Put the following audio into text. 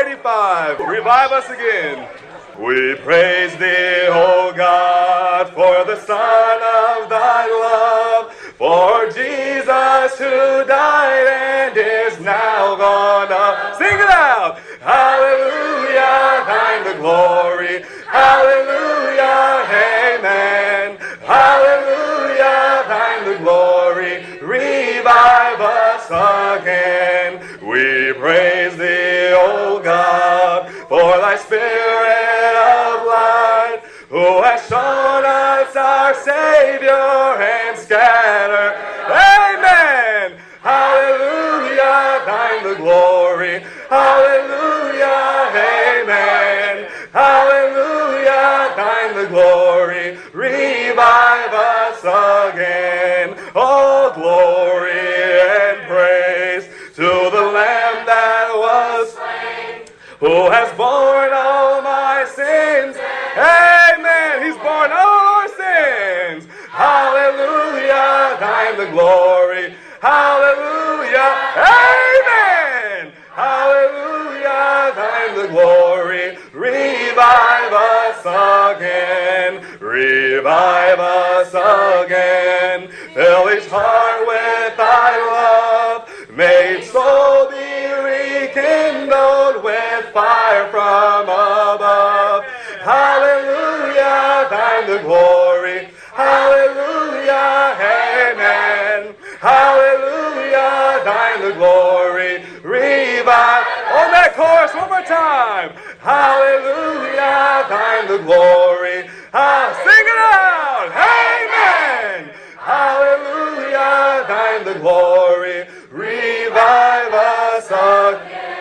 85. Revive us again. We praise thee, O God, for the Son of thy love, for Jesus who died and is now gone up. Sing it out. Hallelujah, thine the glory. Hallelujah, amen. Hallelujah, thine the glory. Revive us again. We praise thee, O God, for thy Spirit of light, who has shown us our Savior and scattered. Amen. Hallelujah, thine the glory. Hallelujah, amen. Hallelujah, thine the glory. Revive us again. Oh, glory and praise to the Lamb that was slain, who has borne all my sins. Amen. He's borne all our sins. Hallelujah, thine the glory. Hallelujah, amen. Hallelujah, thine the glory. Revive us again. Revive us again. Fill each heart with thy love. May each soul be rekindled with fire from above. Hallelujah, thine the glory. Hallelujah, amen. Hallelujah, thine the glory. Revive. On that chorus, one more time. Hallelujah, thine the glory. Sing it out. Amen. Hallelujah, thine the glory.